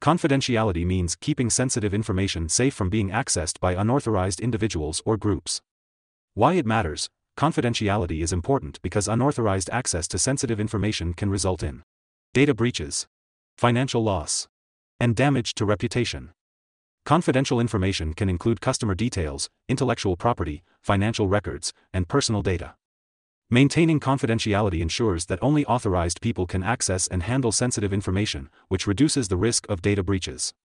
Confidentiality means keeping sensitive information safe from being accessed by unauthorized individuals or groups. Why it matters? Confidentiality is important because unauthorized access to sensitive information can result in data breaches, financial loss, and damage to reputation. Confidential information can include customer details, intellectual property, financial records, and personal data. Maintaining confidentiality ensures that only authorized people can access and handle sensitive information, which reduces the risk of data breaches.